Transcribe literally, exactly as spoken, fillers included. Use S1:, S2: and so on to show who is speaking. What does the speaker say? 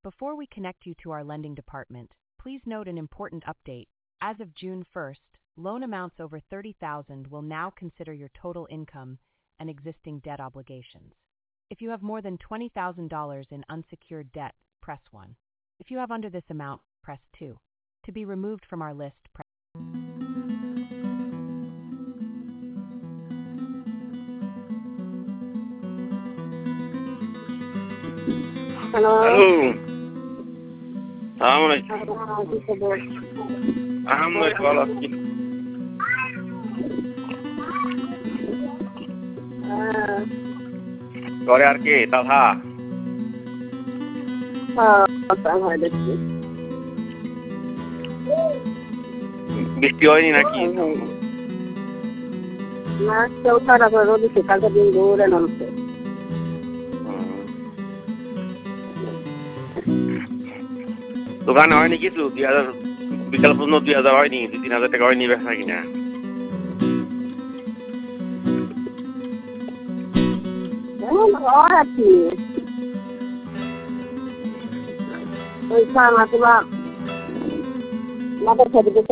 S1: Before we connect you to our lending department, please note an important update. As of June first, loan amounts over thirty thousand dollars will now consider your total income and existing debt obligations. If you have more than twenty thousand dollars in unsecured debt, press one. If you have under this amount, press two. To be removed from our list, press
S2: Hello.
S3: Hello. Assalamualaikum.
S2: Ah, কি খবর?
S3: Alhamdulillah ভালো আছি।
S2: হ্যাঁ,
S3: ঘরে আর কে তাহা?
S2: হ্যাঁ, হয় দেখছি।
S3: বৃষ্টি হয়নি নাকি?
S2: না, কেউ ছাড়া করে রোদ উঠছে, কালকে দিন দৌড়ে নামছে।
S3: দোকানে হয়নি কিছু দুই হাজার বিকাল পর্যন্ত দুই হাজার হয়নি দুই তিন হাজার টাকা হয়নি বেচা কিনা?
S2: হয় আর কি ওই মাথা মাথা খেতে